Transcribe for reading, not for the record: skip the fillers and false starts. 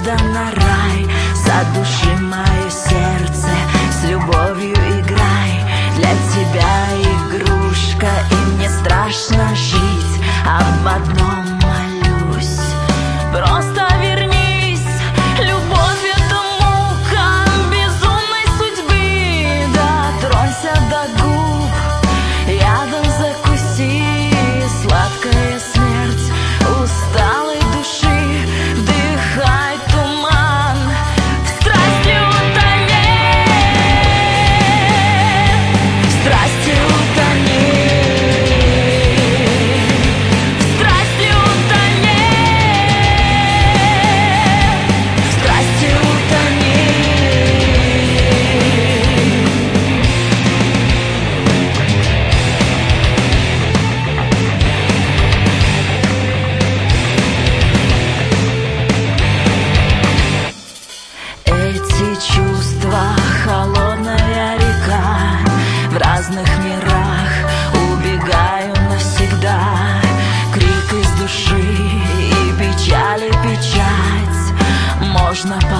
надежда на рай. Задуши мое сердце, с любовью играй. Для тебя игрушка, и мне страшно жить. Об одном молюсь: просто вернись. Любовь — это мука безумной судьбы. Дотронься до губ, ядом закуси. Сладкая смерть усталой души, вдыхай туман, в страсти утони, в страсти утони, в страсти утони, в страсти утони. Эти чувства — холодная река, в разных мирах убегаю навсегда. Крик из души и печали печать можно